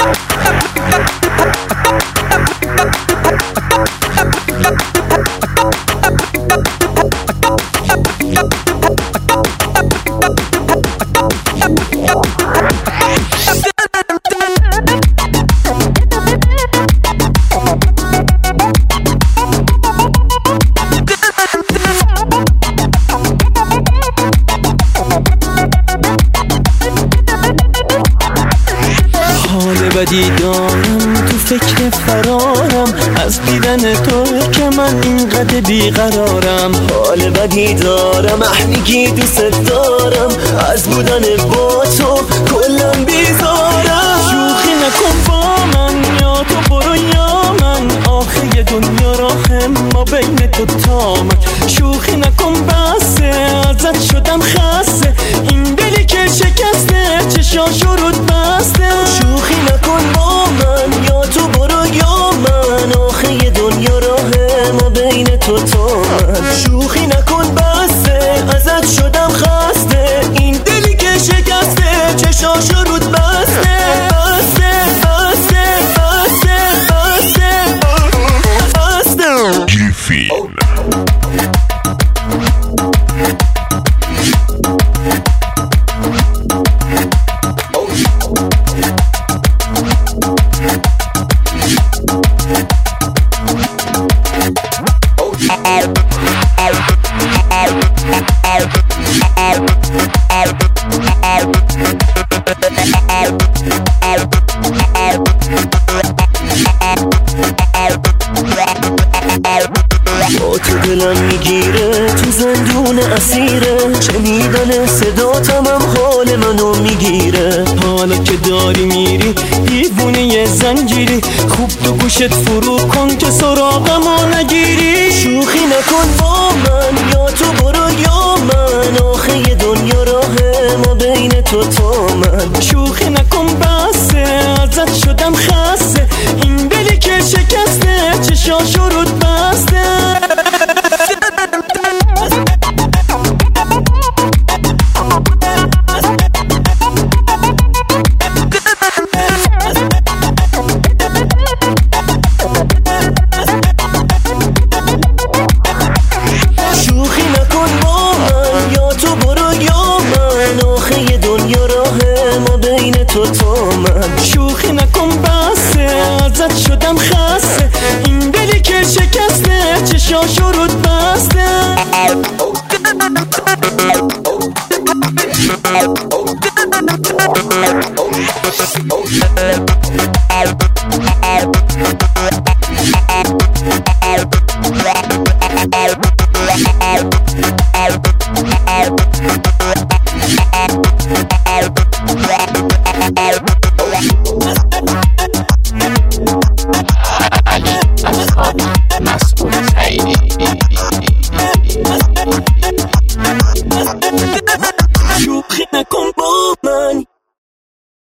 بدی دارم تو فکر فرارم از دیدن تو که من اینقدر بیقرارم. حال بدی دارم میگی دوست دارم از بودن با تو کلم بیزارم. شوخی نکن با من یا تو برو یا من آخه دنیا راه ما بین تو تامن. شوخی نکن بسه ازت شدم خسته این دلی که شکسته چشاشو رود بسته. شوخی نکن با من یا تو برو یا من آخه دنیا راه ما بین تو تامن. شوخی نکن بسه ازت شدم خسته این دلی که شکسته چشاشو رود بسته. بسته بسته بسته بسته بسته گیفی با تو دلم میگیره تو زندون اسیره شنیدن صداتم هم حال منو میگیره. حالا که داری میری دیوونه زنجیری خوب تو گوشت فرو کن که سراغمو نگیری. شوخی نکن با من یا تو برو یا من آخه دنیا راه ما بین تو تامن. شوخی نکن بسه ازت شدم خسته این دلی که شکسته چشاشو رود بسته. شوخی نکن با من یا تو برو یا من آخه دنیا راه ما بین تو تامن. شوخی نکن بسه ازت شدم خسته این دلی که شکسته چشاشو رود بسته.